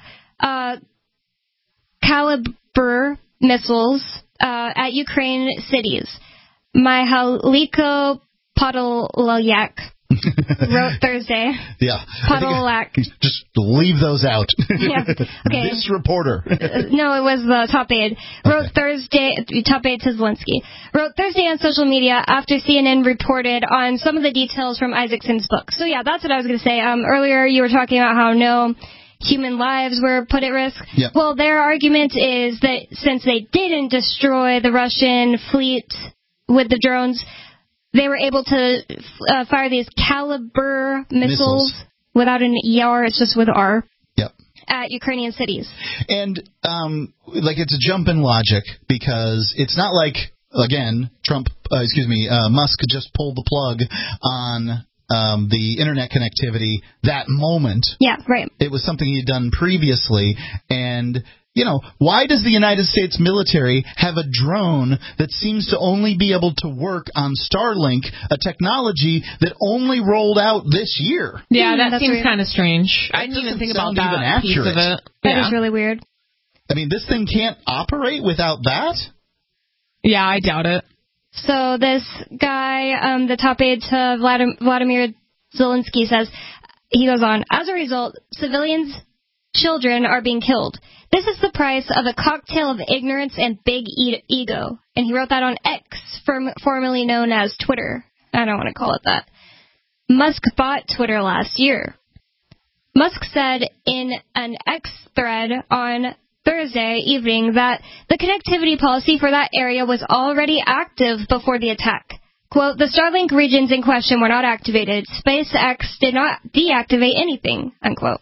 S3: Kalibr missiles at Ukraine cities. Mihailo Podolyak wrote Thursday.
S4: Yeah.
S3: Podolyak.
S4: Just leave those out.
S3: Yeah. Okay.
S4: This reporter.
S3: No, it was the top aide. Wrote Thursday, top aide to Zelensky. Wrote Thursday on social media after CNN reported on some of the details from Isaacson's book. So yeah, that's what I was going to say. Earlier you were talking about how no human lives were put at risk.
S4: Yep.
S3: Well, their argument is that since they didn't destroy the Russian fleet with the drones, they were able to fire these Kalibr missiles without an ER, it's just with R.
S4: Yep.
S3: At Ukrainian cities.
S4: And, it's a jump in logic because it's not like, again, Musk just pulled the plug on the internet connectivity that moment.
S3: Yeah, right.
S4: It was something he'd done previously, and why does the United States military have a drone that seems to only be able to work on Starlink, a technology that only rolled out this year?
S6: Yeah, that seems kind of strange. I didn't even think about that piece of it.
S3: That is really weird.
S4: This thing can't operate without that?
S6: Yeah, I doubt it.
S3: So this guy, the top aide to Vladimir Zelensky says, he goes on, as a result, civilians, children are being killed. This is the price of a cocktail of ignorance and big ego. And he wrote that on X, formerly known as Twitter. I don't want to call it that. Musk bought Twitter last year. Musk said in an X thread on Thursday evening that the connectivity policy for that area was already active before the attack. Quote, the Starlink regions in question were not activated. SpaceX did not deactivate anything, unquote.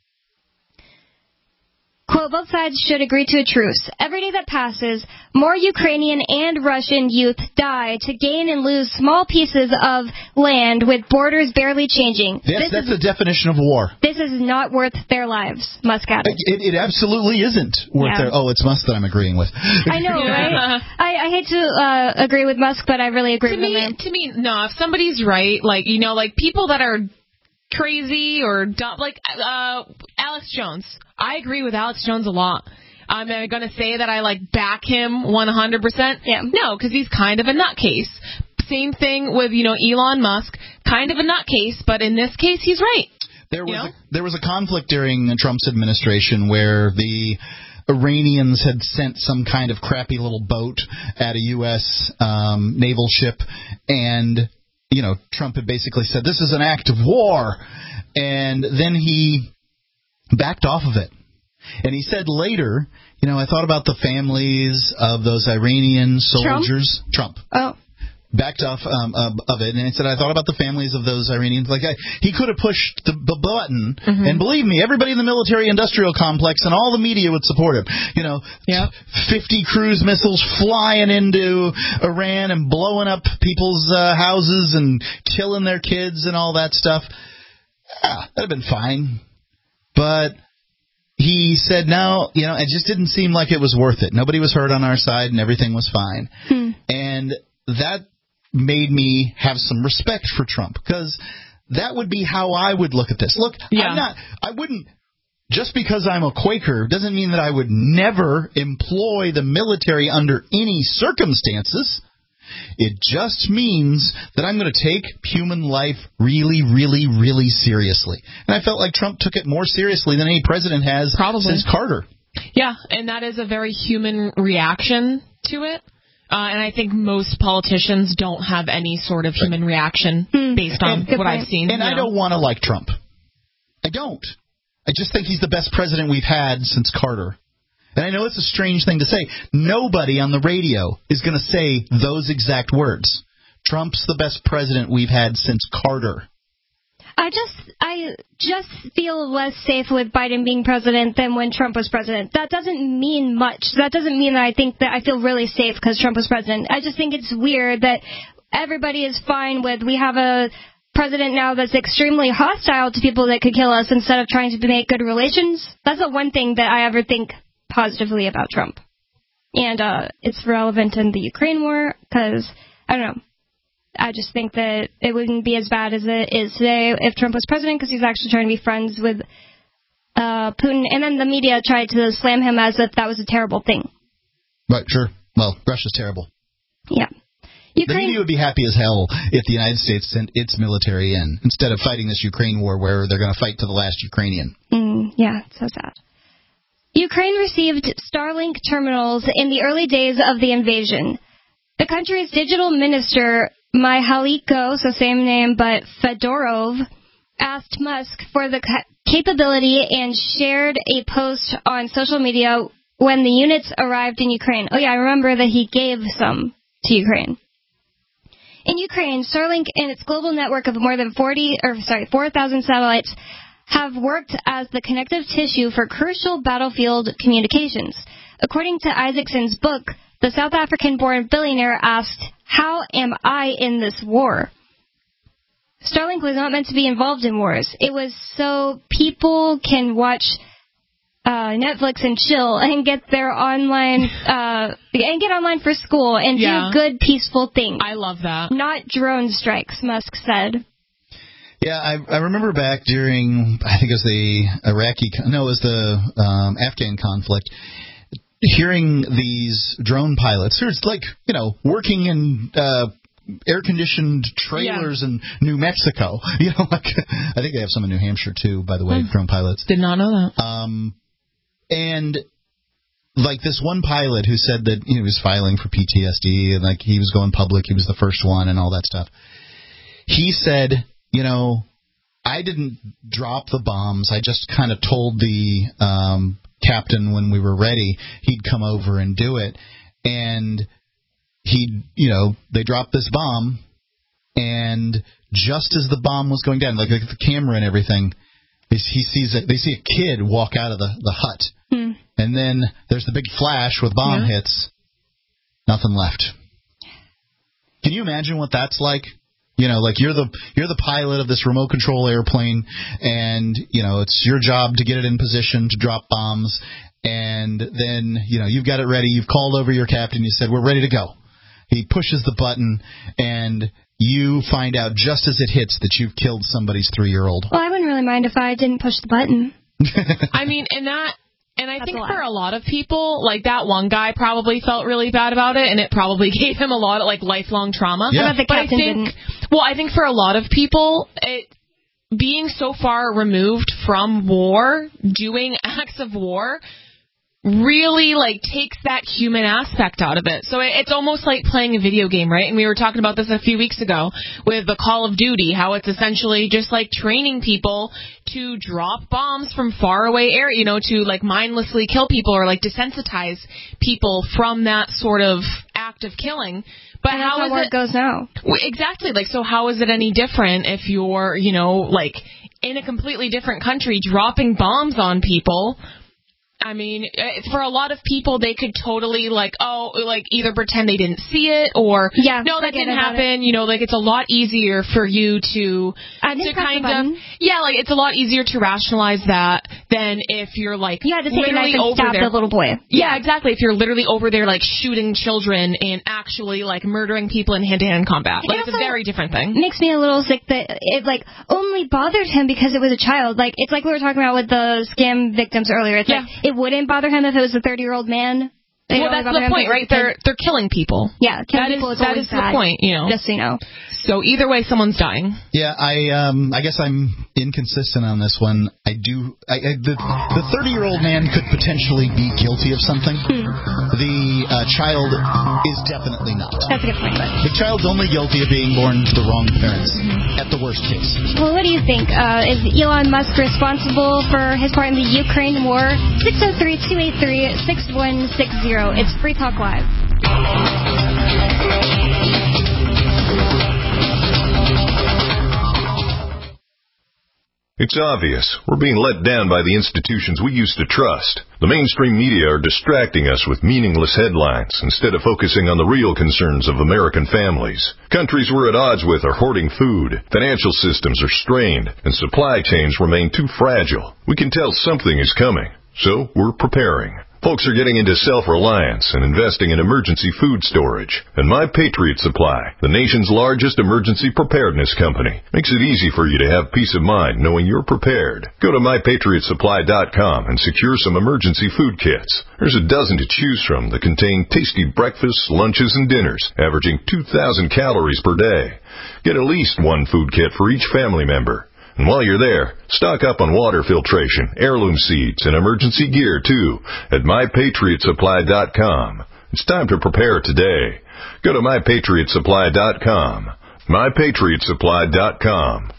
S3: Quote, both sides should agree to a truce. Every day that passes, more Ukrainian and Russian youth die to gain and lose small pieces of land with borders barely changing.
S4: Yes, that's the definition of war.
S3: This is not worth their lives, Musk added.
S4: It absolutely isn't worth their... Oh, it's Musk that I'm agreeing with.
S3: I know, right? I hate to agree with Musk, but I really agree with him.
S6: To me, no, if somebody's right, like, you know, like people that are crazy or dumb, like Alex Jones. I agree with Alex Jones a lot. I'm going to say that I back him 100%.
S3: Yeah.
S6: No, because he's kind of a nutcase. Same thing with, Elon Musk, kind of a nutcase, but in this case, he's right.
S4: There was a conflict during Trump's administration where the Iranians had sent some kind of crappy little boat at a U.S. naval ship, and Trump had basically said, this is an act of war, and then he backed off of it. And he said later, I thought about the families of those Iranian soldiers. Trump.
S3: Oh.
S4: Backed off of it, and he said, I thought about the families of those Iranians. He could have pushed the button, and believe me, everybody in the military-industrial complex and all the media would support him. 50 cruise missiles flying into Iran and blowing up people's houses and killing their kids and all that stuff. Yeah, that'd have been fine. But he said, no, it just didn't seem like it was worth it. Nobody was hurt on our side, and everything was fine. And that made me have some respect for Trump, because that would be how I would look at this. Look, I wouldn't, just because I'm a Quaker doesn't mean that I would never employ the military under any circumstances. It just means that I'm going to take human life really, really, really seriously. And I felt like Trump took it more seriously than any president has since Carter.
S6: Yeah, and that is a very human reaction to it. And I think most politicians don't have any sort of human reaction based on what I've seen.
S4: And I don't want to like Trump. I don't. I just think he's the best president we've had since Carter. And I know it's a strange thing to say. Nobody on the radio is going to say those exact words. Trump's the best president we've had since Carter.
S3: I just feel less safe with Biden being president than when Trump was president. That doesn't mean much. That doesn't mean that I think that I feel really safe because Trump was president. I just think it's weird that everybody is fine with, we have a president now that's extremely hostile to people that could kill us instead of trying to make good relations. That's the one thing that I ever think positively about Trump. And it's relevant in the Ukraine war because, I don't know, I just think that it wouldn't be as bad as it is today if Trump was president, because he's actually trying to be friends with Putin. And then the media tried to slam him as if that was a terrible thing.
S4: Right, sure. Well, Russia's terrible.
S3: Yeah.
S4: The media would be happy as hell if the United States sent its military in instead of fighting this Ukraine war where they're going to fight to the last Ukrainian.
S3: Yeah, it's so sad. Ukraine received Starlink terminals in the early days of the invasion. The country's digital minister, Mihaliko, so same name, but Fedorov, asked Musk for the capability and shared a post on social media when the units arrived in Ukraine. Oh, yeah, I remember that he gave some to Ukraine. In Ukraine, Starlink and its global network of more than 4,000 satellites have worked as the connective tissue for crucial battlefield communications. According to Isaacson's book, the South African-born billionaire asked, "How am I in this war?" Starlink was not meant to be involved in wars. It was so people can watch Netflix and chill and get their online and get online for school and do good, peaceful things.
S6: I love that.
S3: Not drone strikes, Musk said.
S4: Yeah, I remember back during, I think it was the Afghan conflict. hearing these drone pilots who's like, working in air-conditioned trailers in New Mexico. I think they have some in New Hampshire, too, by the way, drone pilots.
S6: Did not know that.
S4: And, like, this one pilot who said that he was filing for PTSD and, like, he was going public, he was the first one and all that stuff. He said, I didn't drop the bombs. I just kind of told the captain when we were ready he'd come over and do it. And they dropped this bomb, and just as the bomb was going down, like the camera and everything, they see a kid walk out of the hut. And then there's the big flash with bomb hits. Nothing left. Can you imagine what that's like? Like you're the pilot of this remote control airplane, and it's your job to get it in position to drop bombs, and then you've got it ready. You've called over your captain. You said, we're ready to go. He pushes the button, and you find out just as it hits that you've killed somebody's 3-year-old.
S3: Well, I wouldn't really mind if I didn't push the button.
S6: I mean, and I think for a lot of people, like that one guy probably felt really bad about it, and it probably gave him a lot of like lifelong trauma.
S3: Yeah. But I
S6: think for a lot of people, being so far removed from war, doing acts of war, really like takes that human aspect out of it. So it's almost like playing a video game, right? And we were talking about this a few weeks ago with the Call of Duty, how it's essentially just like training people to drop bombs from far away area, to like mindlessly kill people or like desensitize people from that sort of act of killing. But
S3: and how it goes now?
S6: Exactly. Like, so how is it any different if you're, like in a completely different country dropping bombs on people? I mean, for a lot of people, they could totally, either pretend they didn't see it or, no, that didn't happen. It's a lot easier for you to it's a lot easier to rationalize that than if you're, literally over there.
S3: The little boy.
S6: Yeah, exactly. If you're literally over there, shooting children and actually, murdering people in hand-to-hand combat. It's a very different thing.
S3: Makes me a little sick that it, only bothered him because it was a child. It's like we were talking about with the scam victims earlier. It's it wouldn't bother him if it was a 30-year-old man.
S6: Well, that's the point, right? They're killing people.
S3: Yeah, killing people is always
S6: the point,
S3: Just so you know.
S6: So either way, someone's dying.
S4: Yeah, I guess I'm inconsistent on this one. The 30-year-old man could potentially be guilty of something. The child is definitely not.
S3: That's a good point.
S4: The child's only guilty of being born to the wrong parents, at the worst case.
S3: Well, what do you think? Is Elon Musk responsible for his part in the Ukraine war? 603-283-6160. It's Free Talk Live.
S16: It's obvious. We're being let down by the institutions we used to trust. The mainstream media are distracting us with meaningless headlines instead of focusing on the real concerns of American families. Countries we're at odds with are hoarding food, financial systems are strained, and supply chains remain too fragile. We can tell something is coming, so we're preparing. Folks are getting into self-reliance and investing in emergency food storage. And My Patriot Supply, the nation's largest emergency preparedness company, makes it easy for you to have peace of mind knowing you're prepared. Go to MyPatriotSupply.com and secure some emergency food kits. There's a dozen to choose from that contain tasty breakfasts, lunches, and dinners, averaging 2,000 calories per day. Get at least one food kit for each family member. And while you're there, stock up on water filtration, heirloom seeds, and emergency gear, too, at MyPatriotSupply.com. It's time to prepare today. Go to MyPatriotSupply.com. MyPatriotSupply.com.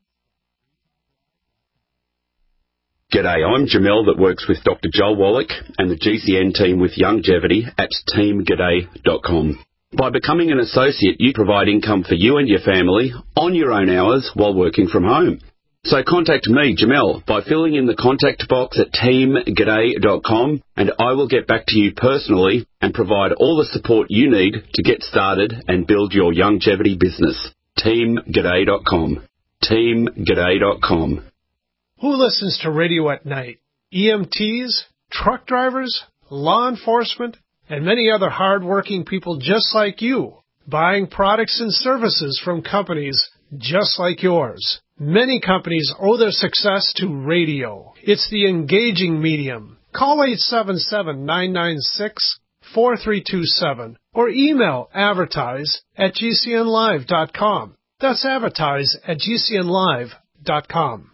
S17: G'day, I'm Jamel that works with Dr. Joel Wallach and the GCN team with Longevity at TeamG'day.com. By becoming an associate, you provide income for you and your family on your own hours while working from home. So contact me, Jamel, by filling in the contact box at teamg'day.com, and I will get back to you personally and provide all the support you need to get started and build your longevity business. Teamg'day.com. Teamg'day.com.
S18: Who listens to radio at night? EMTs, truck drivers, law enforcement, and many other hard-working people just like you, buying products and services from companies just like yours. Many companies owe their success to radio. It's the engaging medium. Call 877-996-4327 or email advertise@gcnlive.com. That's advertise@gcnlive.com.